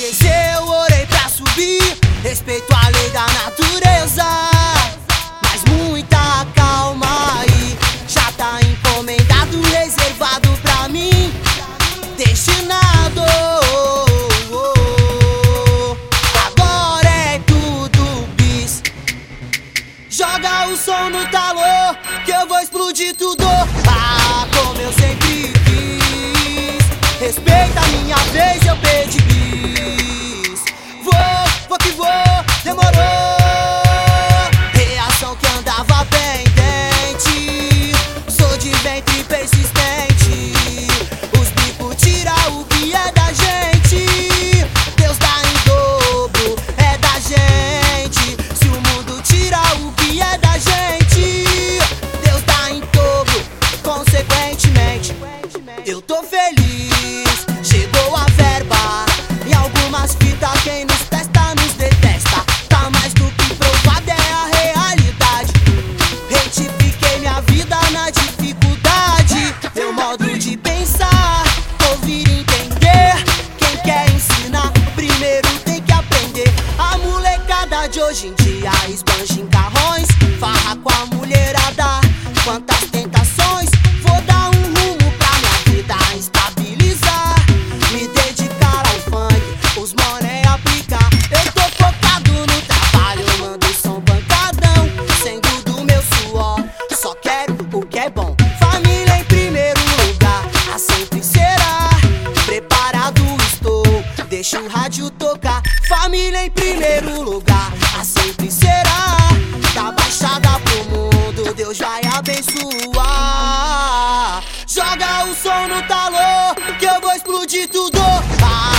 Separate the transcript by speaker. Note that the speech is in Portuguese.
Speaker 1: descer, eu orei pra subir. Respeito a lei da natureza, mas muita calma aí. Já tá encomendado, reservado pra mim, destinado. Agora é tudo bis. Joga o som no talô, que eu vou explodir tudo. Ah, como eu sempre quis. Respeita a minha vez, eu pedi bis. Vou que vou, demorou. Reação que andava pendente. Sou de ventre persistente. Os bicos tira o que é da gente. Deus dá em dobro, é da gente. Se o mundo tira o que é da gente, Deus dá em dobro, consequentemente. Eu tô feliz, chegou a verba. Em algumas fitas quem nos testa nos detesta. Tá mais do que provado, é a realidade. Retifiquei minha vida na dificuldade. Meu modo de pensar, ouvir e entender. Quem quer ensinar, primeiro tem que aprender. A molecada de hoje em dia esbanja em carrões, farra com a mulherada. Quantas tentações, vou dar um rumo pra minha vida estabilizar. Me dedicar ao funk, os mané aplicar. Eu tô focado no trabalho, mando som pancadão. Sendo do meu suor, só quero o que é bom. Família em primeiro lugar, a sempre será. Preparado estou, deixa o rádio tocar. Família em primeiro lugar, a sempre será. Da baixada pro mundo, Deus vai abençoar. Joga o som no talô, que eu vou explodir tudo.